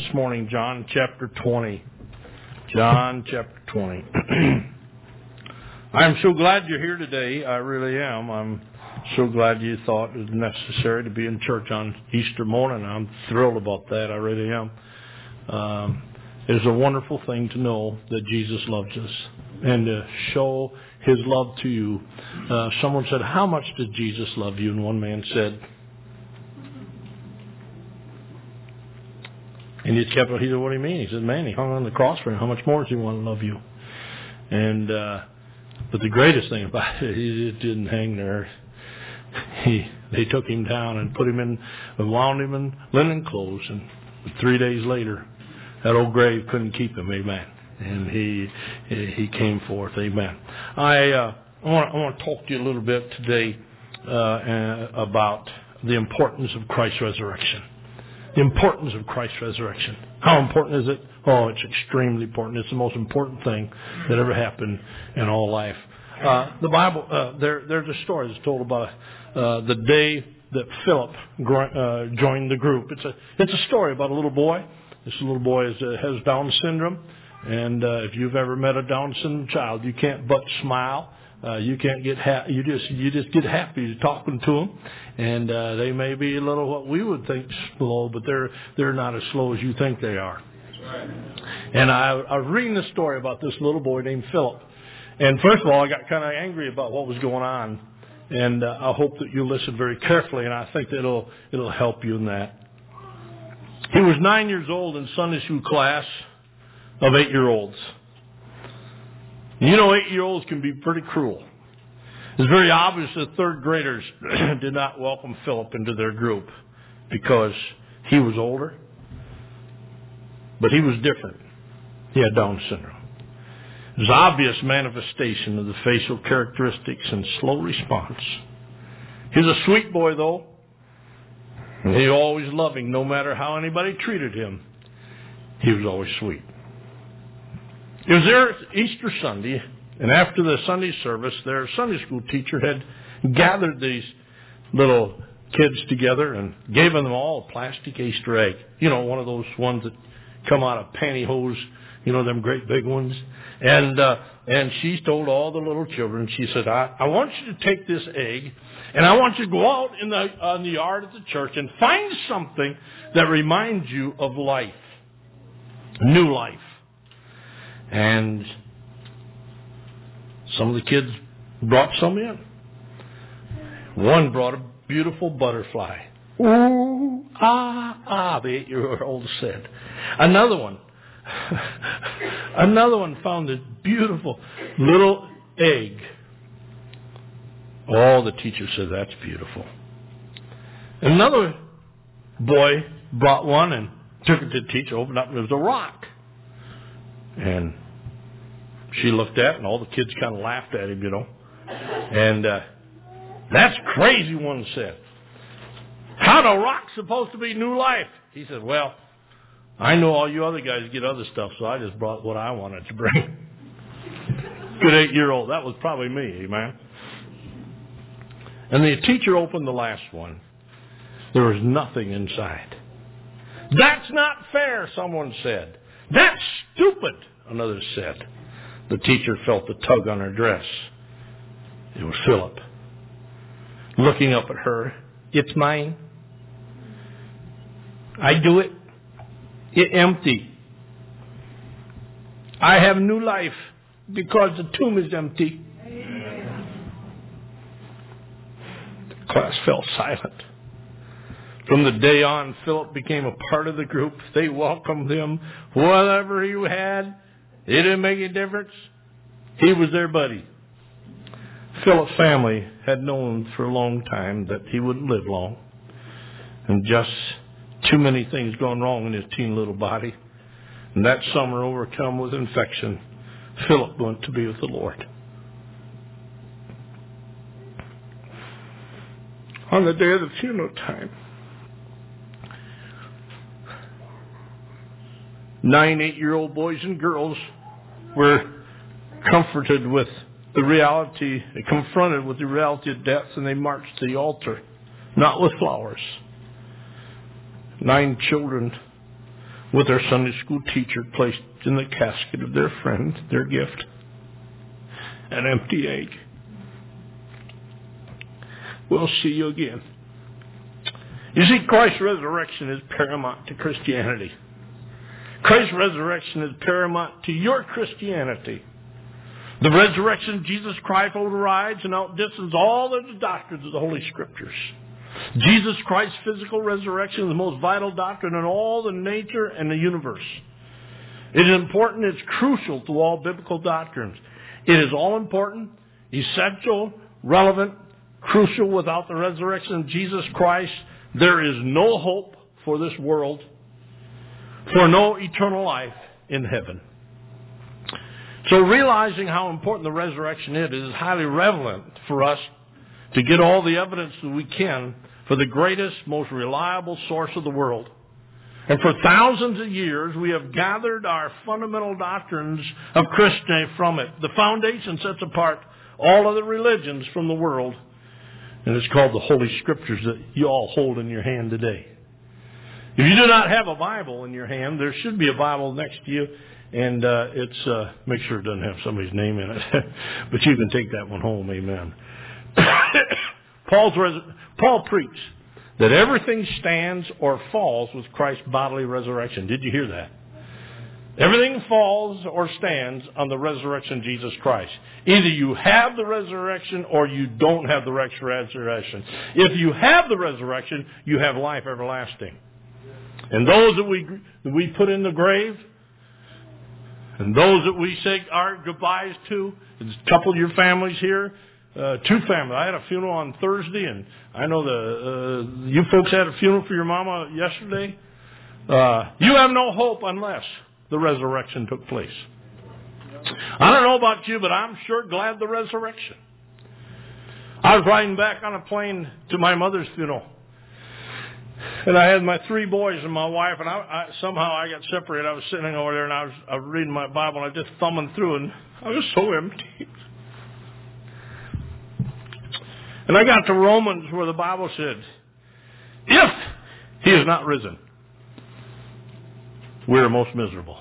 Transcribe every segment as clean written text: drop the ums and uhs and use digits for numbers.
this morning, John chapter 20. John chapter 20. I'm so glad you're here today. I really am. I'm so glad you thought it was necessary to be in church on Easter morning. I'm thrilled about that. I really am. It's a wonderful thing to know that Jesus loves us and to show His love to you. Someone said, "How much did Jesus love you?" And one man said, and he said, "What do you mean?" He said, "Man, He hung on the cross for you. How much more does He want to love you?" And but the greatest thing about it, He didn't hang there. They took Him down and put Him in, and wound Him in linen clothes. And 3 days later, that old grave couldn't keep Him. Amen. And He came forth. Amen. I want to talk to you a little bit today about the importance of Christ's resurrection. The importance of Christ's resurrection. How important is it? Oh, it's extremely important. It's the most important thing that ever happened in all life. The Bible, there's a story that's told about the day that Philip joined the group. It's a story about a little boy. This little boy has Down syndrome, and if you've ever met a Down syndrome child, you can't but smile. You can't get you just get happy talking to them, and they may be a little what we would think slow, but they're not as slow as you think they are. Right. And I was reading this story about this little boy named Philip, and first of all, I got kind of angry about what was going on, and I hope that you listen very carefully, and I think that it'll help you in that. He was 9 years old in Sunday school class of 8-year-olds. You know, 8-year-olds can be pretty cruel. It's very obvious that third graders did not welcome Philip into their group because he was older, but he was different. He had Down syndrome. It was obvious manifestation of the facial characteristics and slow response. He was a sweet boy, though. And he was always loving, no matter how anybody treated him. He was always sweet. It was there Easter Sunday, and after the Sunday service, their Sunday school teacher had gathered these little kids together and gave them all a plastic Easter egg. You know, one of those ones that come out of pantyhose, you know, them great big ones. And she told all the little children, she said, I want you to take this egg, and I want you to go out on the yard at the church and find something that reminds you of life, new life. And some of the kids brought some in. One brought a beautiful butterfly. Ooh, ah, the 8-year-old said. Another one found this beautiful little egg. Oh, the teacher said, "That's beautiful." Another boy brought one and took it to the teacher, opened up, and it was a rock. And she looked at it, and all the kids kind of laughed at him, you know. And "That's crazy," one said. "How'd a rock supposed to be new life?" He said, "Well, I know all you other guys get other stuff, so I just brought what I wanted to bring." Good 8-year-old. That was probably me, amen. And the teacher opened the last one. There was nothing inside. "That's not fair," someone said. "That's stupid," another said. The teacher felt the tug on her dress. It was Philip. Looking up at her, "It's mine. I do it. It's empty. I have new life because the tomb is empty." The class fell silent. From the day on, Philip became a part of the group. They welcomed him. Whatever he had, it didn't make a difference. He was their buddy. Philip's family had known for a long time that he wouldn't live long. And just too many things gone wrong in his teen little body. And that summer, overcome with infection, Philip went to be with the Lord. On the day of the funeral time, 9 8-year-old boys and girls were comforted with the reality, confronted with the reality of death, and they marched to the altar, not with flowers. 9 children with their Sunday school teacher placed in the casket of their friend, their gift, an empty egg. We'll see you again. You see, Christ's resurrection is paramount to Christianity. Christ's resurrection is paramount to your Christianity. The resurrection of Jesus Christ overrides and outdistances all of the doctrines of the Holy Scriptures. Jesus Christ's physical resurrection is the most vital doctrine in all the nature and the universe. It is important, it's crucial to all biblical doctrines. It is all important, essential, relevant, crucial. Without the resurrection of Jesus Christ, there is no hope for this world, for no eternal life in heaven. So realizing how important the resurrection is, it is highly relevant for us to get all the evidence that we can for the greatest, most reliable source of the world. And for thousands of years, we have gathered our fundamental doctrines of Christianity from it. The foundation sets apart all other religions from the world. And it's called the Holy Scriptures that you all hold in your hand today. If you do not have a Bible in your hand, there should be a Bible next to you. And make sure it doesn't have somebody's name in it. But you can take that one home, amen. Paul preached that everything stands or falls with Christ's bodily resurrection. Did you hear that? Everything falls or stands on the resurrection of Jesus Christ. Either you have the resurrection or you don't have the resurrection. If you have the resurrection, you have life everlasting. And those that we put in the grave, and those that we say our goodbyes to, a couple of your families here, two families. I had a funeral on Thursday, and I know you folks had a funeral for your mama yesterday. You have no hope unless the resurrection took place. I don't know about you, but I'm sure glad the resurrection. I was riding back on a plane to my mother's funeral. And I had my three boys and my wife, and somehow I got separated. I was sitting over there, and I was reading my Bible, and I was just thumbing through, and I was so empty. And I got to Romans where the Bible said, if he is not risen, we're most miserable.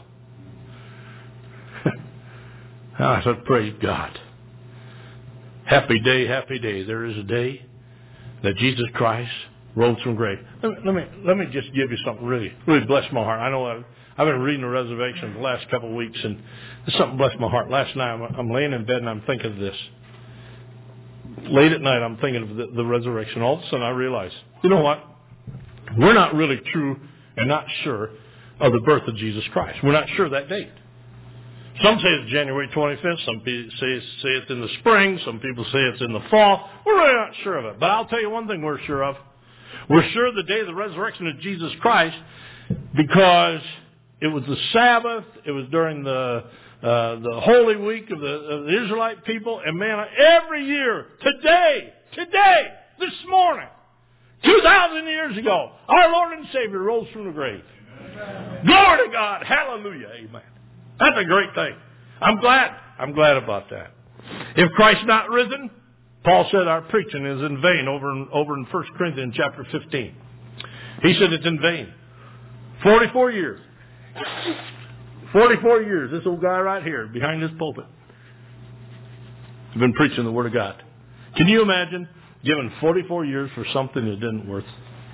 I said, praise God. Happy day, happy day. There is a day that Jesus Christ rose from grave. Let me just give you something really bless my heart. I know I've been reading the resurrection the last couple of weeks, and something blessed my heart. Last night I'm laying in bed and I'm thinking of this. Late at night I'm thinking of the resurrection. All of a sudden I realize, you know what? We're not really true and not sure of the birth of Jesus Christ. We're not sure of that date. Some say it's January 25th. Some people say it's in the spring. Some people say it's in the fall. We're really not sure of it. But I'll tell you one thing we're sure of. We're sure of the day of the resurrection of Jesus Christ because it was the Sabbath. It was during the Holy Week of the Israelite people. And man, every year, today, this morning, 2,000 years ago, our Lord and Savior rose from the grave. Amen. Glory to God. Hallelujah. Amen. That's a great thing. I'm glad about that. If Christ's not risen, Paul said our preaching is in vain over in 1 Corinthians chapter 15. He said it's in vain. 44 years. 44 years, this old guy right here behind this pulpit has been preaching the Word of God. Can you imagine giving 44 years for something that didn't worth?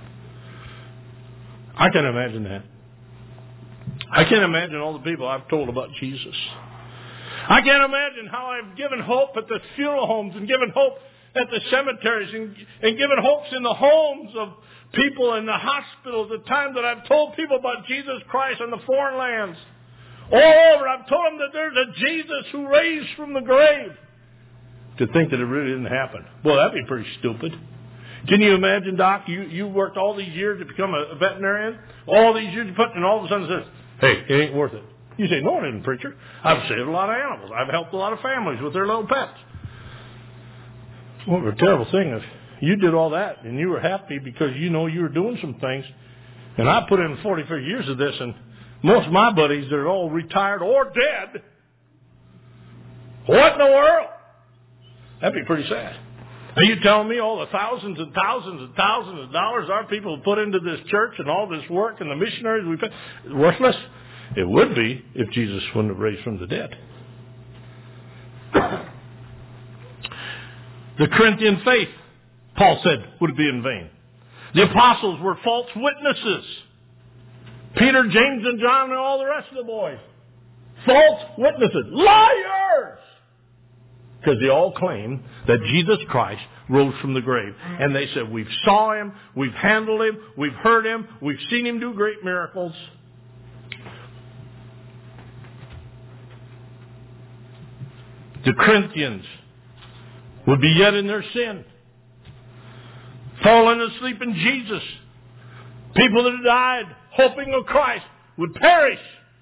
I can't imagine that. I can't imagine all the people I've told about Jesus. I can't imagine how I've given hope at the funeral homes and given hope at the cemeteries and given hopes in the homes of people in the hospitals, the time that I've told people about Jesus Christ in the foreign lands. All over, I've told them that there's a Jesus who raised from the grave. To think that it really didn't happen. Well, that'd be pretty stupid. Can you imagine, Doc, you worked all these years to become a veterinarian? All these years you put, and all of a sudden it says, hey, it ain't worth it. You say, no, it isn't, preacher. I've saved a lot of animals. I've helped a lot of families with their little pets. What a terrible thing if you did all that and you were happy because you know you were doing some things. And I put in 44 years of this, and most of my buddies that are all retired or dead. What in the world? That'd be pretty sad. Are you telling me all the thousands and thousands and thousands of dollars our people have put into this church and all this work and the missionaries we've put, worthless? It would be if Jesus wouldn't have raised from the dead. The Corinthian faith, Paul said, would be in vain. The apostles were false witnesses. Peter, James, and John, and all the rest of the boys. False witnesses. Liars! Because they all claim that Jesus Christ rose from the grave. And they said, we've saw him, we've handled him, we've heard him, we've seen him do great miracles. The Corinthians would be yet in their sin, falling asleep in Jesus. People that had died, hoping of Christ, would perish.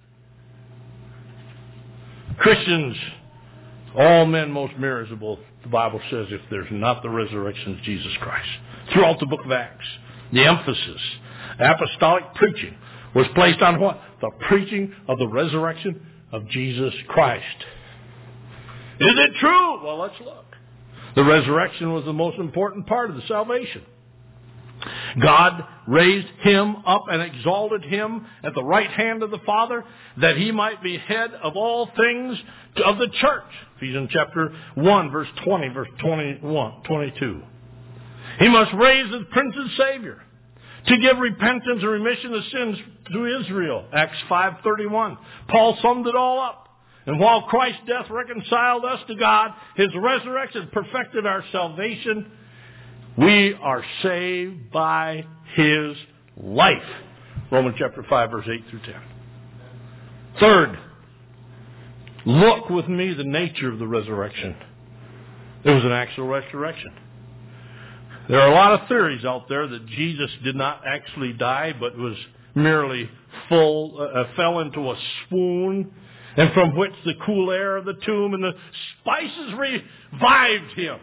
Christians, all men most miserable, the Bible says, if there's not the resurrection of Jesus Christ. Throughout the book of Acts, the emphasis, apostolic preaching, was placed on what? The preaching of the resurrection of Jesus Christ. Is it true? Well, let's look. The resurrection was the most important part of the salvation. God raised him up and exalted him at the right hand of the Father, that he might be head of all things of the church. Ephesians chapter 1, verse 20, verse 21, 22. He must raise the Prince and Savior to give repentance and remission of sins to Israel. Acts 5:31. Paul summed it all up. And while Christ's death reconciled us to God, his resurrection perfected our salvation. We are saved by his life. Romans chapter 5, verse 8 through 10. Third, look with me the nature of the resurrection. It was an actual resurrection. There are a lot of theories out there that Jesus did not actually die, but was merely fell into a swoon, and from which the cool air of the tomb and the spices revived him.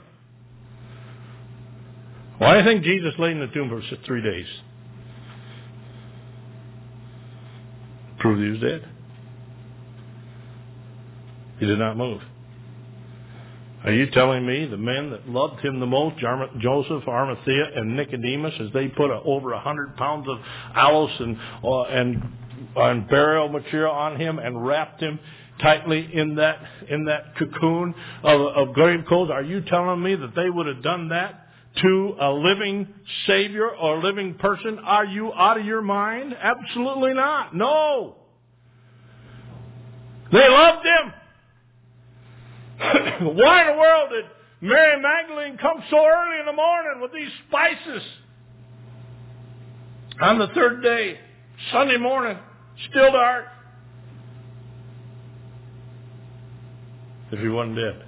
Well, I think Jesus lay in the tomb for 3 days. Proved he was dead. He did not move. Are you telling me the men that loved him the most, Joseph, Arimathea, and Nicodemus, as they put over 100 pounds of aloes and burial material on him and wrapped him tightly in that cocoon of grave clothes, are you telling me that they would have done that to a living Savior or a living person? Are you out of your mind? Absolutely not. No. They loved him. Why in the world did Mary Magdalene come so early in the morning with these spices? On the third day, Sunday morning, still dark. If he wasn't dead.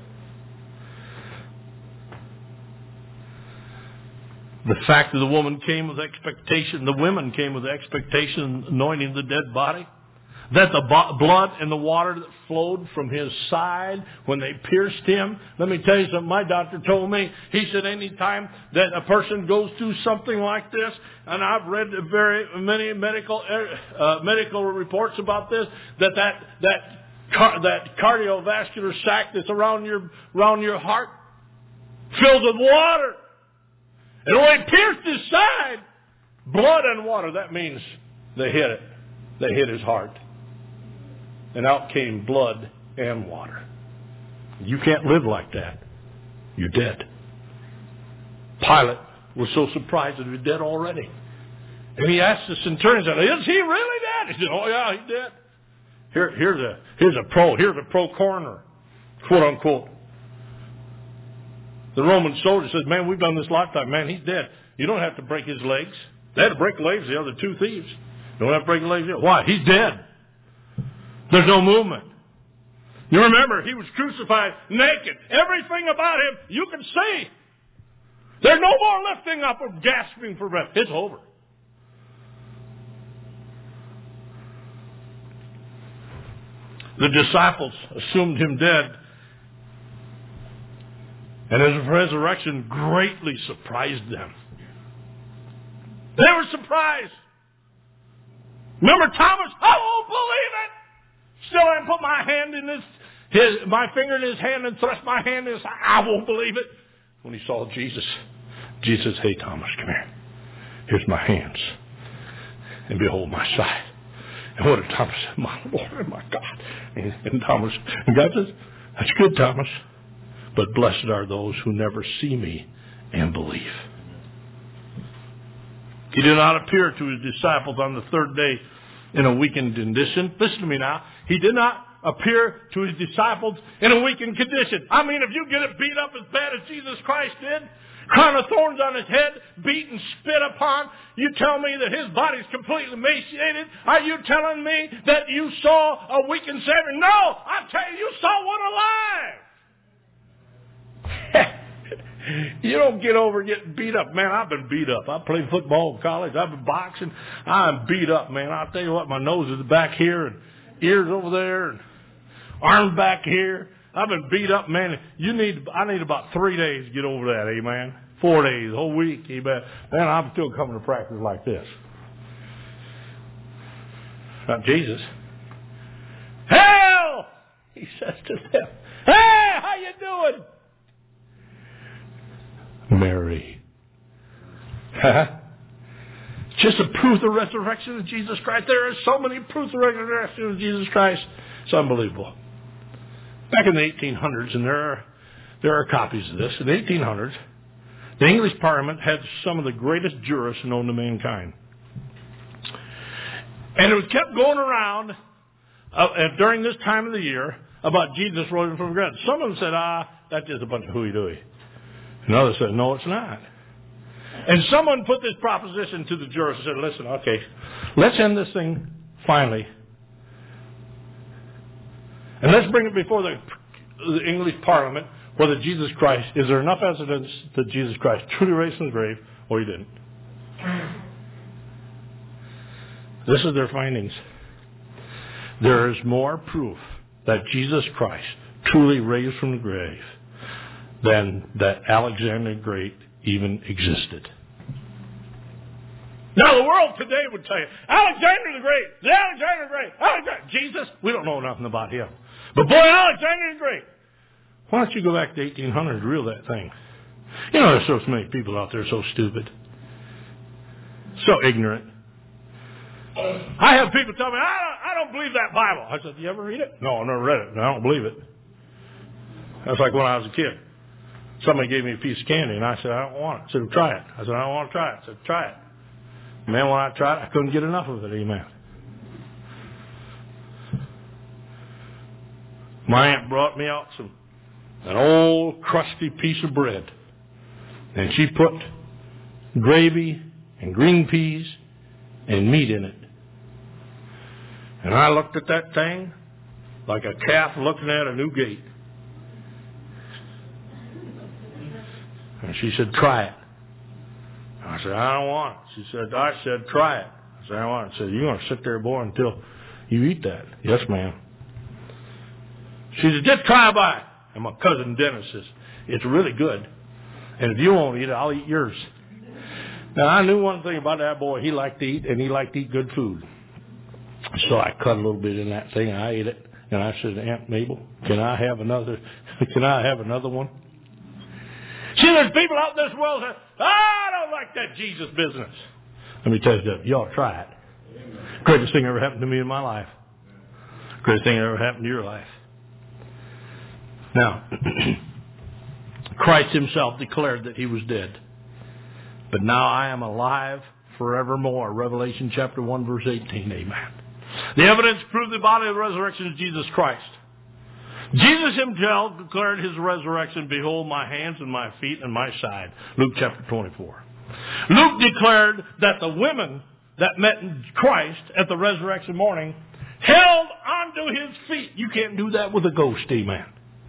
The fact that the woman came with expectation, the women came with expectation, anointing the dead body. That the blood and the water that flowed from his side when they pierced him. Let me tell you something my doctor told me. He said any time that a person goes through something like this, and I've read very many medical reports about this, that cardiovascular sac that's around your heart fills with water. And when he pierced his side, blood and water, that means they hit it. They hit his heart. And out came blood and water. You can't live like that. You're dead. Pilate was so surprised that he was dead already. And he asked the centurion, is he really dead? He said, oh yeah, he's dead. Here's a pro coroner, quote unquote. The Roman soldier says, man, we've done this lifetime. Man, he's dead. You don't have to break his legs. They had to break the legs of the other two thieves. You don't have to break the legs. Why? He's dead. There's no movement. You remember, he was crucified naked. Everything about him you can see. There's no more lifting up or gasping for breath. It's over. The disciples assumed him dead. And his resurrection greatly surprised them. They were surprised. Remember Thomas? I won't believe it. Still I put my hand in my finger in his hand and thrust my hand in his. I won't believe it. when he saw Jesus. Jesus said, hey, Thomas, come here. Here's my hands. And behold my side. And what did Thomas say? My Lord and my God. And God says, that's good, Thomas. But blessed are those who never see me and believe. He did not appear to his disciples on the third day in a weakened condition. Listen to me now. He did not appear to his disciples in a weakened condition. I mean, if you get it beat up as bad as Jesus Christ did, crown of thorns on his head, beat and spit upon, you tell me that his body's completely emaciated? Are you telling me that you saw a weakened Savior? No! I tell you, you saw one alive! You don't get over getting beat up. Man, I've been beat up. I played football in college. I've been boxing. I'm beat up, man. I'll tell you what, my nose is back here and ears over there and arms back here. I've been beat up, man. I need about 3 days to get over that, amen. 4 days, a whole week, amen. Man, I'm still coming to practice like this. Not Jesus. Hell! He says to them, hey, how you doing? Mary. Just a proof of the resurrection of Jesus Christ. There are so many proofs of the resurrection of Jesus Christ. It's unbelievable. Back in the 1800s, and there are copies of this, in the 1800s, the English Parliament had some of the greatest jurists known to mankind. And it was kept going around during this time of the year about Jesus rising from the dead. Some of them said, that's just a bunch of hooey-dooey. And others said, no, it's not. And someone put this proposition to the jurors and said, listen, okay, let's end this thing finally. And let's bring it before the English Parliament whether Jesus Christ, is there enough evidence that Jesus Christ truly raised from the grave or he didn't? This is their findings. There is more proof that Jesus Christ truly raised from the grave than that Alexander the Great even existed. Now the world today would tell you, Alexander the Great, Jesus, we don't know nothing about him. But boy, Alexander the Great. Why don't you go back to 1800 and reel that thing? You know, there's so many people out there so stupid. So ignorant. I have people tell me, I don't believe that Bible. I said, you ever read it? No, I never read it. I don't believe it. That's like when I was a kid. Somebody gave me a piece of candy, and I said, I don't want it. I said, well, try it. I said, I don't want to try it. I said, try it. Man, when I tried it, I couldn't get enough of it. Amen. My aunt brought me out an old crusty piece of bread, and she put gravy and green peas and meat in it. And I looked at that thing like a calf looking at a new gate. And she said, try it. I said, I don't want it. I said, try it. I said, I don't want it. She said, you're going to sit there, boy, until you eat that. Yes, ma'am. She said, just try by it. And my cousin Dennis says, it's really good. And if you won't eat it, I'll eat yours. Now, I knew one thing about that boy. He liked to eat, and he liked to eat good food. So I cut a little bit in that thing, and I ate it. And I said, Aunt Mabel, can I have another one? See, there's people out in this world that say, I don't like that Jesus business. Let me tell you something. You ought to try it. Greatest thing ever happened to me in my life. Greatest thing ever happened to your life. Now, Christ himself declared that he was dead. But now I am alive forevermore. Revelation chapter 1, verse 18. Amen. The evidence proved the body of the resurrection of Jesus Christ. Jesus himself declared his resurrection, behold my hands and my feet and my side. Luke chapter 24. Luke declared that the women that met Christ at the resurrection morning held onto his feet. You can't do that with a ghost, amen.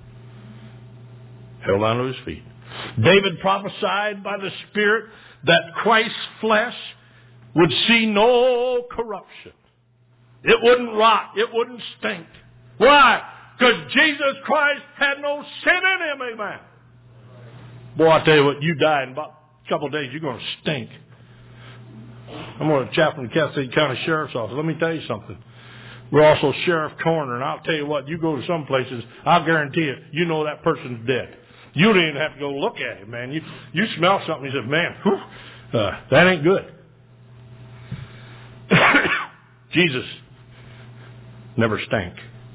Held onto his feet. David prophesied by the Spirit that Christ's flesh would see no corruption. It wouldn't rot. It wouldn't stink. Why? Because Jesus Christ had no sin in him, amen. Boy, I tell you what, you die in about a couple of days, you're going to stink. I'm going to chaplain the Cass City County Sheriff's Office. Let me tell you something. We're also sheriff coroner, and I'll tell you what, you go to some places, I'll guarantee you, you know that person's dead. You don't even have to go look at him, man. You smell something, you say, man, that ain't good. Jesus never stank.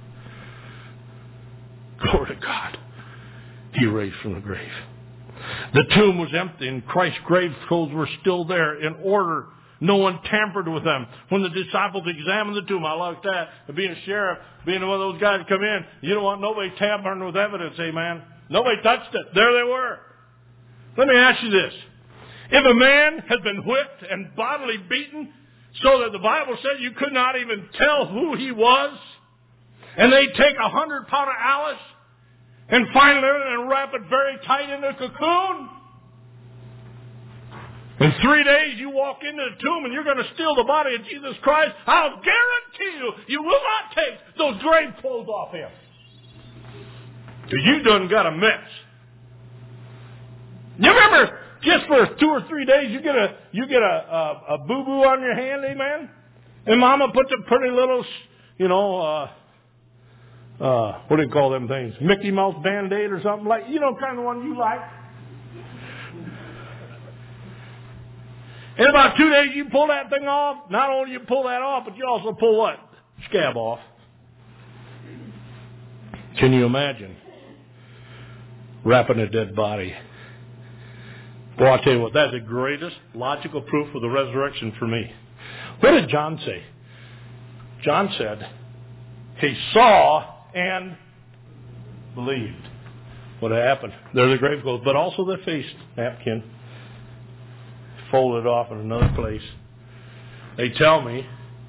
Glory to God. He raised from the grave. The tomb was empty and Christ's grave clothes were still there in order. No one tampered with them. When the disciples examined the tomb, I like that. Being a sheriff, being one of those guys that come in, you don't want nobody tampering with evidence, amen. Nobody touched it. There they were. Let me ask you this. If a man has been whipped and bodily beaten so that the Bible said you could not even tell who he was, and they take 100 powder Alice and find it and wrap it very tight in a cocoon, in 3 days you walk into the tomb and you're going to steal the body of Jesus Christ, I'll guarantee you will not take those grave clothes off him. Because you done got a mess. You remember, just for 2 or 3 days, you get a boo-boo on your hand, amen? And Mama puts a pretty little, what do you call them things? Mickey Mouse Band-Aid or something like, kind of one you like. In about 2 days, you pull that thing off. Not only you pull that off, but you also pull what? Scab off. Can you imagine wrapping a dead body? Boy, I'll tell you what, that's the greatest logical proof of the resurrection for me. What did John say? John said, he saw and believed what had happened. They're the grave clothes, but also the face napkin folded off in another place. They tell me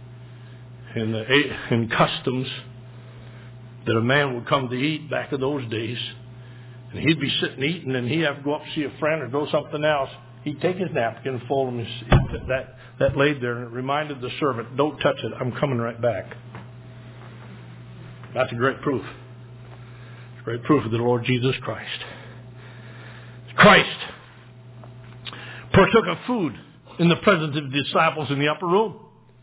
in customs that a man would come to eat back in those days, and he'd be sitting eating, and he'd have to go up and see a friend or do something else. He'd take his napkin and fold him. That laid there, and it reminded the servant, don't touch it, I'm coming right back. That's a great proof. It's a great proof of the Lord Jesus Christ. Christ partook of food in the presence of the disciples in the upper room.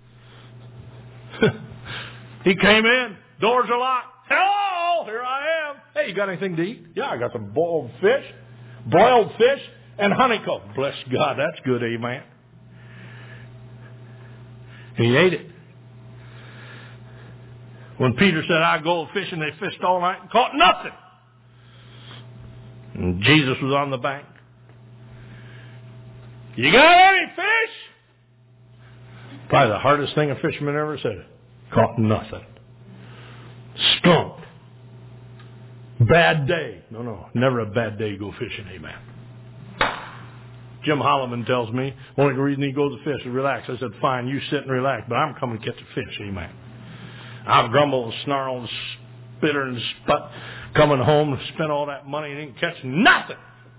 He came in, doors are locked. Hello, here I am. Hey, you got anything to eat? Yeah, I got some boiled fish and honeycomb. Bless God, that's good, amen. And he ate it. When Peter said, I go fishing, they fished all night and caught nothing. And Jesus was on the bank. You got any fish? Probably the hardest thing a fisherman ever said. Caught nothing. Skunk. Bad day. No, never a bad day to go fishing, amen. Jim Holloman tells me, only reason he goes to fish is relax. I said, fine, you sit and relax, but I'm coming to catch a fish, amen. I've grumbled and snarled and spitter and sput, coming home and spent all that money and didn't catch nothing.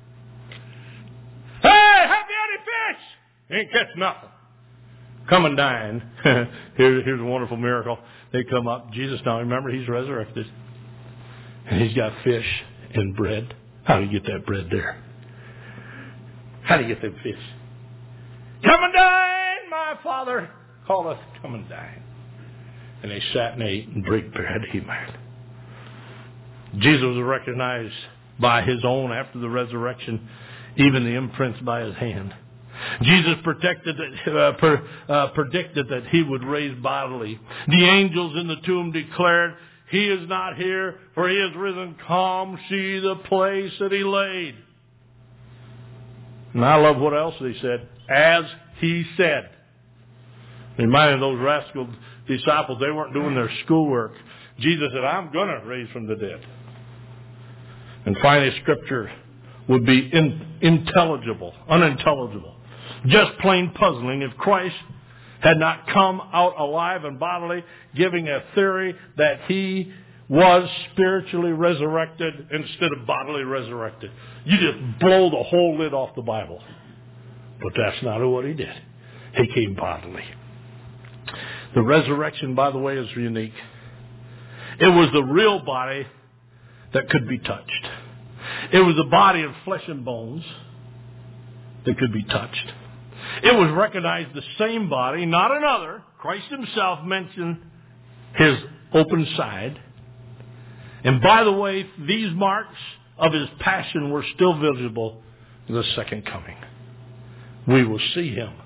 Hey, have you any fish? Ain't catch nothing. Come and dine. Here's a wonderful miracle. They come up. Jesus, now remember, he's resurrected. And he's got fish and bread. How do you get that bread there? How do you get them fish? Come and dine, my Father calleth. Come and dine. And they sat and ate and brake bread. Amen. Jesus was recognized by his own after the resurrection, even the imprints by his hand. Jesus predicted that he would raise bodily. The angels in the tomb declared, he is not here, for he is risen. Come see the place that he laid. And I love what else they said. As he said. Reminding those rascal disciples, they weren't doing their schoolwork. Jesus said, I'm going to raise from the dead. And finally, Scripture would be unintelligible, just plain puzzling if Christ had not come out alive and bodily, giving a theory that he was spiritually resurrected instead of bodily resurrected. You just blow the whole lid off the Bible. But that's not what he did. He came bodily. The resurrection, by the way, is unique. It was the real body that could be touched. It was a body of flesh and bones that could be touched. It was recognized the same body, not another. Christ himself mentioned his open side. And by the way, these marks of His passion were still visible in the second coming. We will see Him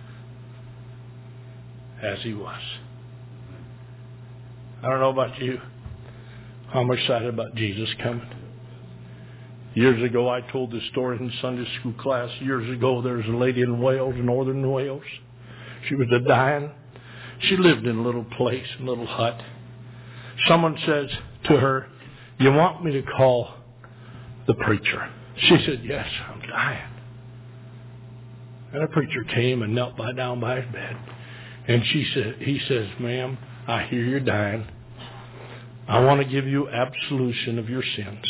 as He was. I don't know about you. I'm excited about Jesus coming. Years ago, I told this story in Sunday school class. Years ago, there was a lady in Wales, northern Wales. She was dying. She lived in a little place, a little hut. Someone says to her, "You want me to call the preacher?" She said, "Yes, I'm dying." And a preacher came and knelt down by his bed. And he says, "Ma'am, I hear you're dying. I want to give you absolution of your sins."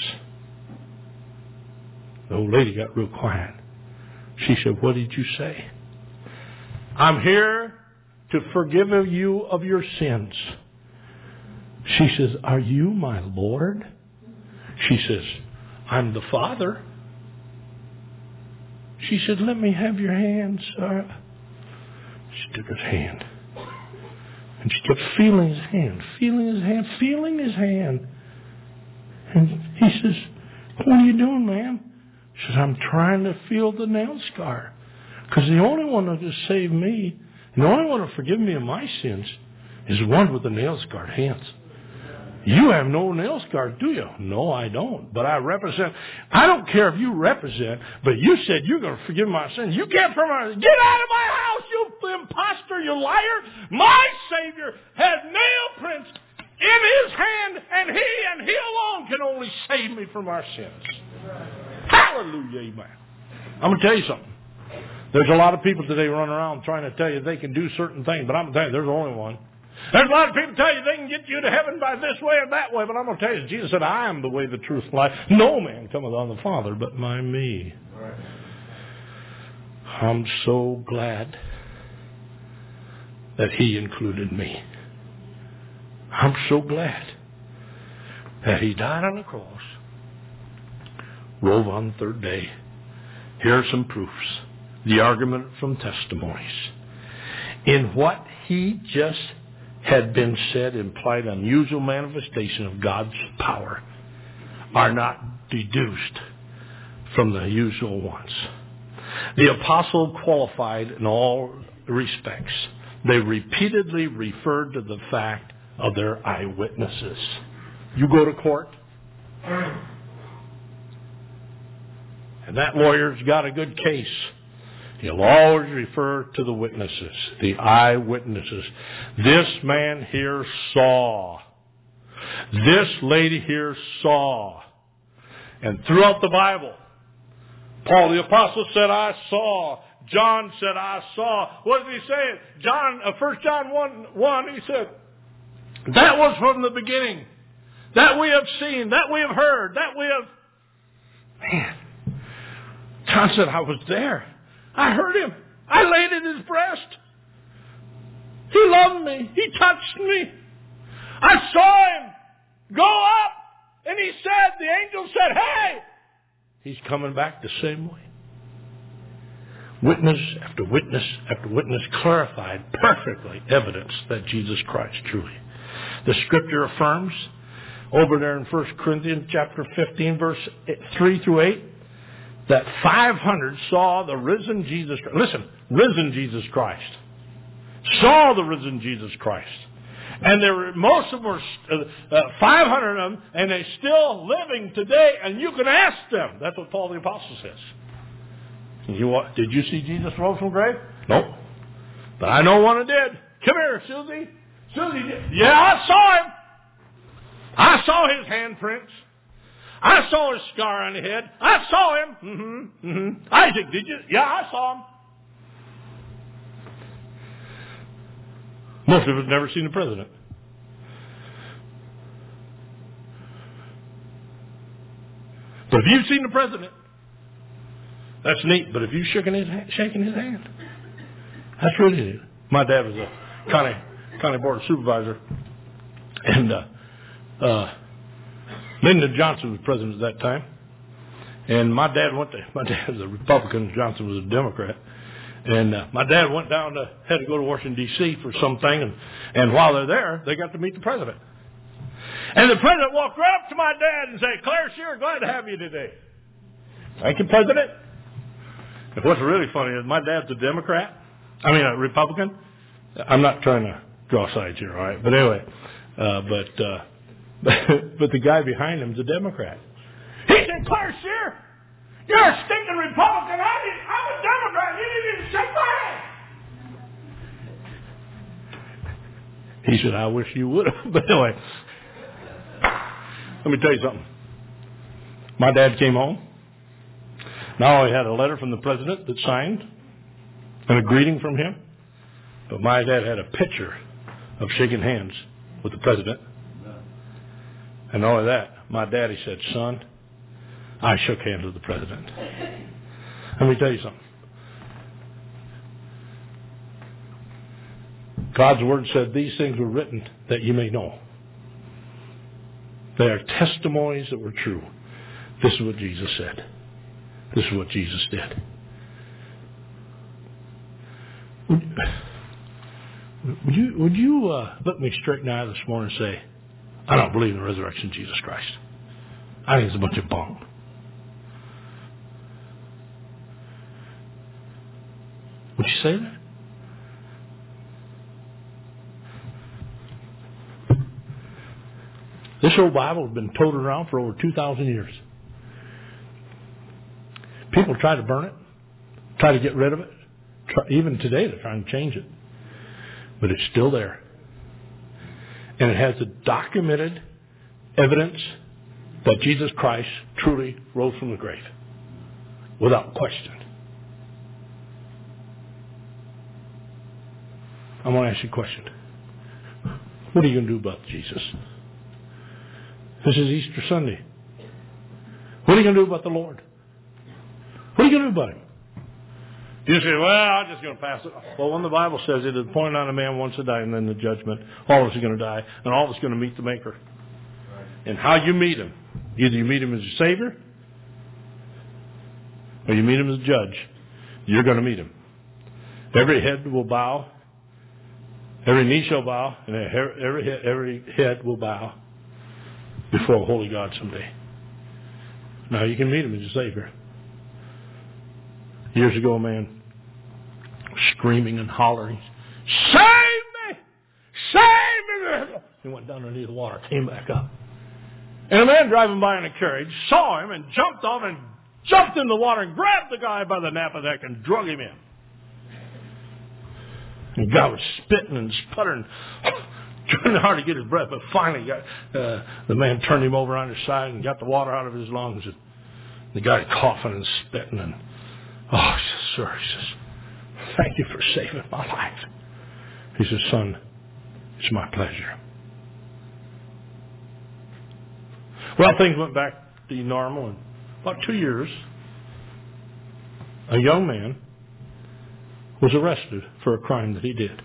The old lady got real quiet. She said, "What did you say?" "I'm here to forgive you of your sins." She says, "Are you my Lord?" She says, "I'm the Father." She said, "Let me have your hand, sir." She took his hand. And she kept feeling his hand, feeling his hand, feeling his hand. And he says, "What are you doing, ma'am?" She says, "I'm trying to feel the nail scar. Because the only one that will save me, and the only one that will forgive me of my sins, is the one with the nail-scarred hands." "You have no nail scars, do you?" "No, I don't. But I represent." "I don't care if you represent, but you said you're going to forgive my sins. You can't forgive my sins. Get out of my house, you imposter, you liar. My Savior has nail prints in His hand, and He alone can only save me from our sins." Hallelujah, amen. I'm going to tell you something. There's a lot of people today running around trying to tell you they can do certain things, but I'm going to tell you, there's only one. There's a lot of people tell you they can get you to heaven by this way or that way, but I'm going to tell you, Jesus said, "I am the way, the truth, and life. No man cometh on the Father but by me." Right. I'm so glad that He included me. I'm so glad that He died on the cross, rose on the third day. Here are some proofs. The argument from testimonies. In what He just had been said implied unusual manifestation of God's power are not deduced from the usual ones. The apostle qualified in all respects. They repeatedly referred to the fact of their eyewitnesses. You go to court, and that lawyer's got a good case. He'll always refer to the witnesses, the eyewitnesses. This man here saw. This lady here saw. And throughout the Bible, Paul the Apostle said, "I saw." John said, "I saw." What did he say? 1 John 1, he said, "That was from the beginning. That we have seen, that we have heard, that we have..." Man, John said, "I was there. I heard Him. I laid at His breast. He loved me. He touched me. I saw Him go up. And He said," the angel said, "Hey!" He's coming back the same way. Witness after witness after witness clarified perfectly evidence that Jesus Christ truly. The Scripture affirms over there in 1 Corinthians chapter 15, verse 3 through 8, that 500 saw the risen Jesus Christ. Listen, risen Jesus Christ. Saw the risen Jesus Christ. And there were, most of them were 500 of them, and they're still living today, and you can ask them. That's what Paul the Apostle says. Did you see Jesus rose from the grave? Nope. But I know one that did. Come here, Susie. Susie did. Yeah, I saw Him. I saw His handprints. I saw His scar on the head. I saw Him. Isaac, did you? Yeah, I saw Him. Most of us have never seen the president. But if you've seen the president, that's neat. But if you've shaken his hand, that's really neat. My dad was a county board supervisor, and Lyndon Johnson was president at that time. And my dad was a Republican, Johnson was a Democrat. And my dad had to go to Washington, D.C. for something. And while they're there, they got to meet the president. And the president walked right up to my dad and said, Claire Scheer, glad to have you today. Thank you, President. And what's really funny is my dad's a Democrat. I mean, a Republican. I'm not trying to draw sides here, all right? But anyway, but the guy behind him's a Democrat. He said, Claire Scheer, you're a stinking Republican. I'm a Democrat. You didn't even shake my hand. He said, I wish you would have. But anyway, let me tell you something. My dad came home. Not only had a letter from the president that signed and a greeting from him, but my dad had a picture of shaking hands with the president. And not only that, my daddy said, son, I shook hands with the president. Let me tell you something. God's word said these things were written that you may know. They are testimonies that were true. This is what Jesus said. This is what Jesus did. Would you look me straight in the eye this morning and say, I don't believe in the resurrection of Jesus Christ. I think it's a bunch of bunk. Would you say that? This old Bible has been toted around for over 2,000 years. People try to burn it, try to get rid of it. Even today they're trying to change it. But it's still there. And it has the documented evidence that Jesus Christ truly rose from the grave. Without question. I want to ask you a question. What are you going to do about Jesus? This is Easter Sunday. What are you going to do about the Lord? What are you going to do about him? You say, well, I'm just going to pass it. Well, when the Bible says it is appointed on a man once to die and then the judgment, all of us are going to die and all of us are going to meet the Maker. Right. And how you meet him, either you meet him as a Savior or you meet him as a judge, you're going to meet him. Every head will bow, every knee shall bow, and every head will bow before a holy God someday. Now you can meet him as a Savior. Years ago, a man screaming and hollering, save me! Save me! He went down underneath the water, came back up. And a man driving by in a carriage saw him and jumped off and jumped in the water and grabbed the guy by the nape of the neck and drug him in. And the guy was spitting and sputtering, trying hard to get his breath, but finally got the man turned him over on his side and got the water out of his lungs. And the guy coughing and spitting and, oh, he says, sir, he says, thank you for saving my life. He says, son, it's my pleasure. Well, things went back to normal. In about 2 years, a young man was arrested for a crime that he did.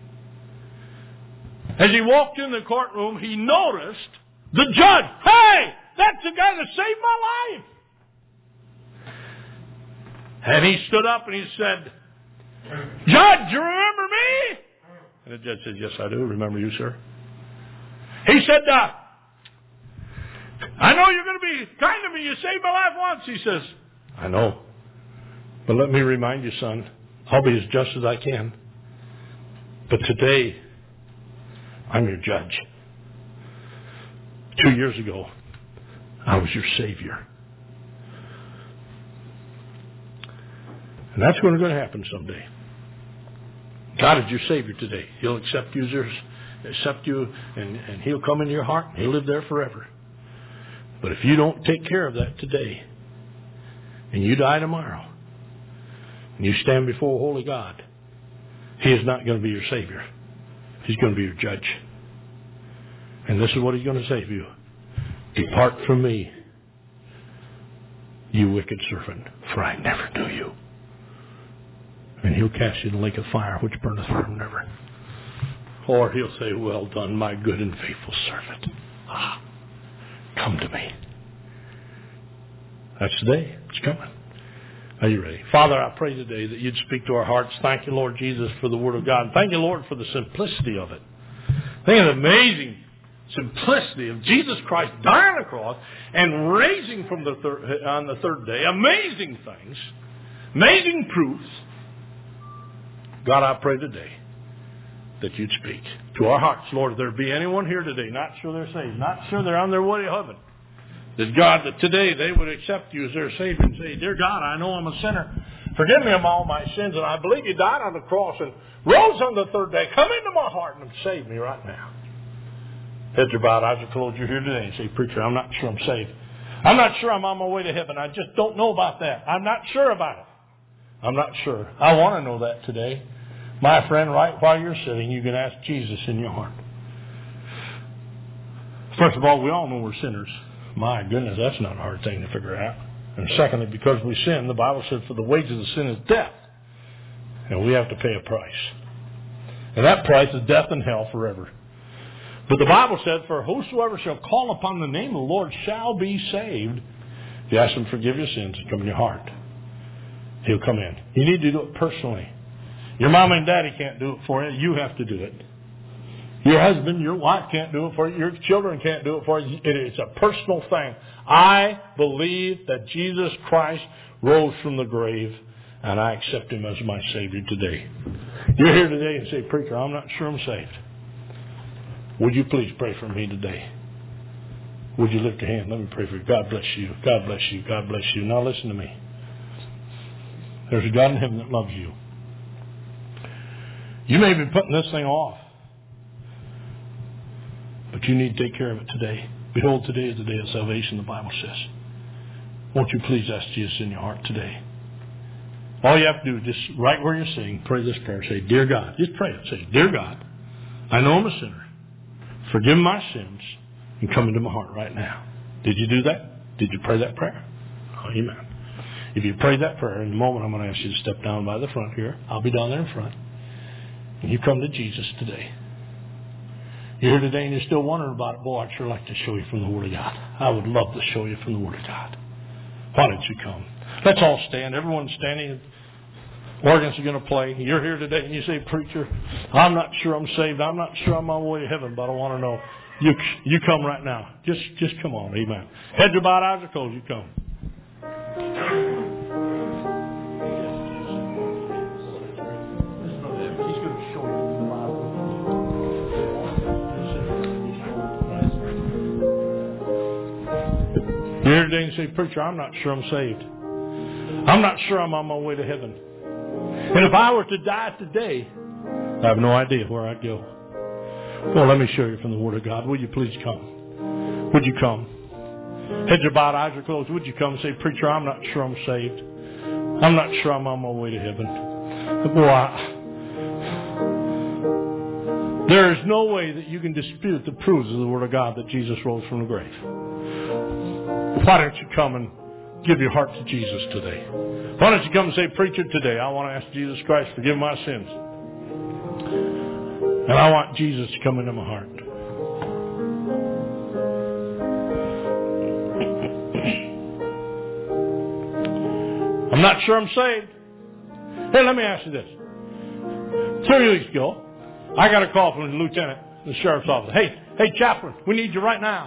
As he walked in the courtroom, he noticed the judge. Hey, that's the guy that saved my life. And he stood up and he said, Judge, you remember me? And the judge said, yes, I do remember you, sir. He said, I know you're going to be kind to me. You saved my life once. He says, I know. But let me remind you, son, I'll be as just as I can. But today, I'm your judge. 2 years ago, I was your Savior. And that's going to happen someday. God is your Savior today. He'll accept you, and He'll come into your heart, and He'll live there forever. But if you don't take care of that today, and you die tomorrow, and you stand before a holy God, He is not going to be your Savior. He's going to be your judge. And this is what He's going to say to you. Depart from me, you wicked servant, for I never knew you. And He'll cast you in the lake of fire, which burneth forever and ever. Or He'll say, well done, my good and faithful servant. Come to me. That's the day. It's coming. Are you ready? Father, I pray today that You'd speak to our hearts. Thank You, Lord Jesus, for the Word of God. Thank You, Lord, for the simplicity of it. I think it's amazing simplicity of Jesus Christ dying on the cross and raising from on the third day. Amazing things. Amazing proofs. God, I pray today that you'd speak to our hearts. Lord, if there be anyone here today not sure they're saved, not sure they're on their way to heaven, that God, that today they would accept you as their Savior and say, dear God, I know I'm a sinner. Forgive me of all my sins, and I believe you died on the cross and rose on the third day. Come into my heart and save me right now. Heads are bowed, eyes are closed. You're here today and say, preacher, I'm not sure I'm saved. I'm not sure I'm on my way to heaven. I just don't know about that. I'm not sure about it. I'm not sure. I want to know that today. My friend, right while you're sitting, you can ask Jesus in your heart. First of all, we all know we're sinners. My goodness, that's not a hard thing to figure out. And secondly, because we sin, the Bible said, for the wages of sin is death. And we have to pay a price. And that price is death and hell forever. But the Bible said, for whosoever shall call upon the name of the Lord shall be saved. If you ask him to forgive your sins and come in your heart, he'll come in. You need to do it personally. Your mom and daddy can't do it for you. You have to do it. Your husband, your wife can't do it for you. Your children can't do it for you. It's a personal thing. I believe that Jesus Christ rose from the grave, and I accept him as my Savior today. You're here today and say, preacher, I'm not sure I'm saved. Would you please pray for me today? Would you lift your hand? Let me pray for you. God bless you. God bless you. God bless you. Now listen to me. There's a God in heaven that loves you. You may be putting this thing off, but you need to take care of it today. Behold, today is the day of salvation, the Bible says. Won't you please ask Jesus in your heart today? All you have to do is just right where you're sitting, pray this prayer. Say, dear God. Just pray it. Say, dear God, I know I'm a sinner. Forgive my sins and come into my heart right now. Did you do that? Did you pray that prayer? Oh, amen. If you prayed that prayer, in a moment I'm going to ask you to step down by the front here. I'll be down there in front. And you come to Jesus today. You're here today and you're still wondering about it. Boy, I'd sure like to show you from the Word of God. I would love to show you from the Word of God. Why don't you come? Let's all stand. Everyone's standing. Organs are going to play. You're here today and you say, preacher, I'm not sure I'm saved. I'm not sure I'm on my way to heaven, but I want to know. You come right now. Just come on. Amen. Heads are bowed, eyes are closed. You come. You're here today and say, preacher, I'm not sure I'm saved. I'm not sure I'm on my way to heaven. And if I were to die today, I have no idea where I'd go. Well, let me show you from the Word of God. Will you please come? Would you come? Heads are bowed, eyes are closed. Would you come and say, preacher, I'm not sure I'm saved. I'm not sure I'm on my way to heaven. Boy, there is no way that you can dispute the proofs of the Word of God that Jesus rose from the grave. Why don't you come and give your heart to Jesus today? Why don't you come and say, preacher, today I want to ask Jesus Christ to forgive my sins. And I want Jesus to come into my heart. I'm not sure I'm saved. Hey, let me ask you this. 3 weeks ago, I got a call from the lieutenant in the sheriff's office. Hey, chaplain, we need you right now.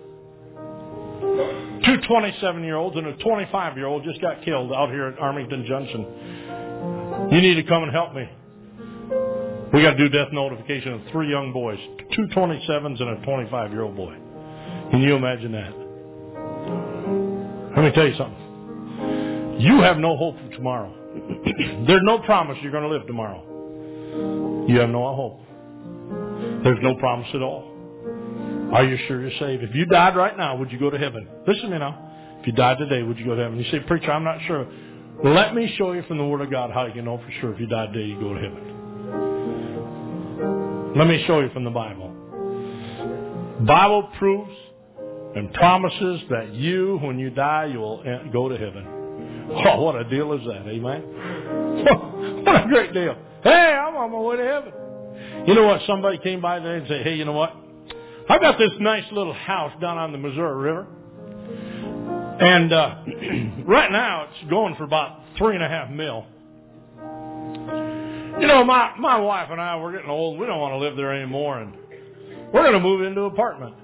2 27-year-olds and a 25-year-old just got killed out here at Armington Junction. You need to come and help me. We got to do death notification of 3 young boys, 2 27s and a 25-year-old boy. Can you imagine that? Let me tell you something. You have no hope for tomorrow. There's no promise you're going to live tomorrow. You have no hope. There's no promise at all. Are you sure you're saved? If you died right now, would you go to heaven? Listen to me now. If you died today, would you go to heaven? You say, preacher, I'm not sure. Well, let me show you from the Word of God how you can know for sure if you died today, you go to heaven. Let me show you from the Bible. Bible proves and promises that you, when you die, you will go to heaven. Oh, what a deal is that, amen? What a great deal. Hey, I'm on my way to heaven. You know what? Somebody came by today and said, hey, you know what? I've got this nice little house down on the Missouri River. And right now it's going for about $3.5 million. You know, my wife and I, we're getting old. We don't want to live there anymore. And We're going to move into an apartment.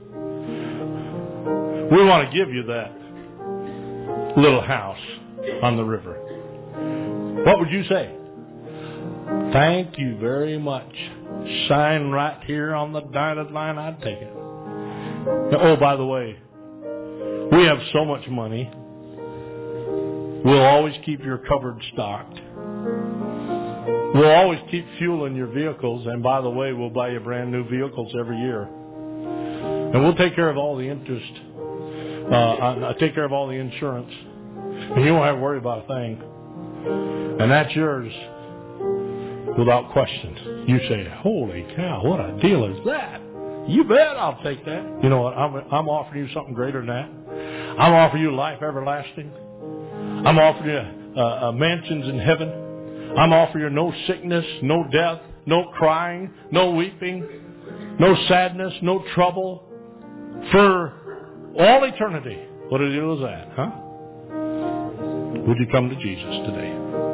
We want to give you that little house on the river. What would you say? Thank you very much. Sign right here on the dotted line. I'd take it. Oh, by the way, we have so much money. We'll always keep your cupboard stocked. We'll always keep fuel in your vehicles. And by the way, we'll buy you brand new vehicles every year. And we'll take care of all the interest. Take care of all the insurance. And you won't have to worry about a thing. And that's yours without question. You say, holy cow, what a deal is that? You bet I'll take that. You know what? I'm offering you something greater than that. I'm offering you life everlasting. I'm offering you mansions in heaven. I'm offering you no sickness, no death, no crying, no weeping, no sadness, no trouble for all eternity. What a deal is that, huh? Would you come to Jesus today?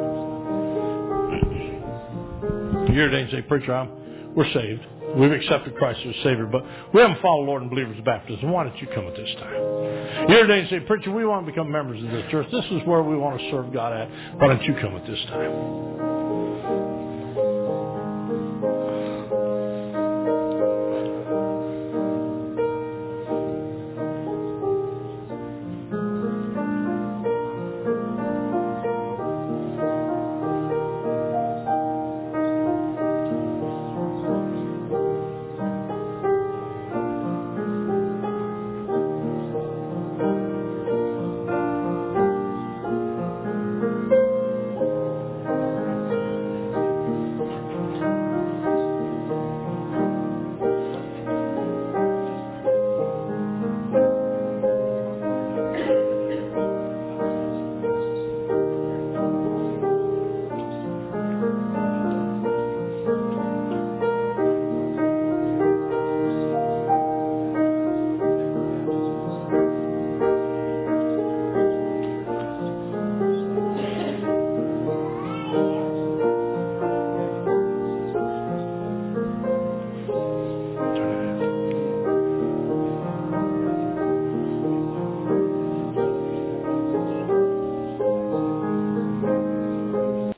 You're here today and say, preacher, we're saved. We've accepted Christ as Savior, but we haven't followed Lord and Believers Baptism. Why don't you come at this time? You're here today and say, preacher, we want to become members of this church. This is where we want to serve God at. Why don't you come at this time?